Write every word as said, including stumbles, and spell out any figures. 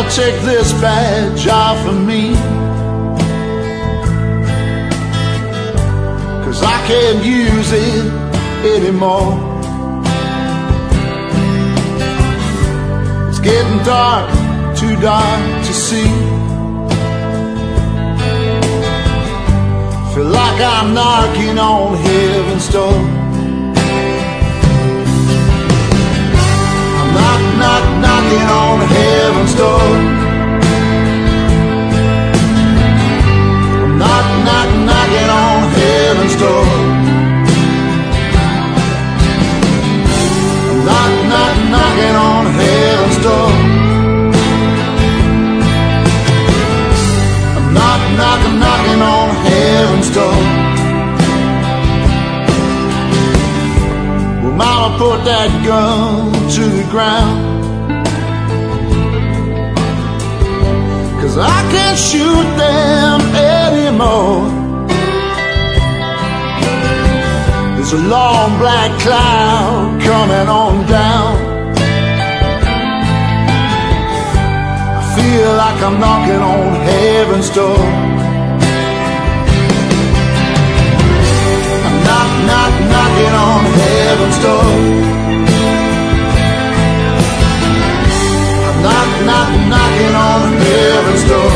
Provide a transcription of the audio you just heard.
take this badge off of me, 'cause I can't use it anymore. It's getting dark, too dark to see. Feel like I'm knocking on heaven's door. I'm knock, knock, knocking on heaven's door. I'm knock, knock, knocking on heaven's door. I'm knock, knock, knocking on heaven's door. I'm knock, knock, knocking on heaven's door. Well, Mama, put that gun to the ground, 'cause I can't shoot them anymore. There's a long black cloud coming on down. I feel like I'm knocking on heaven's door. I'm knock, knock, knocking on heaven's door. I'm knock, knock, knocking on heaven's door.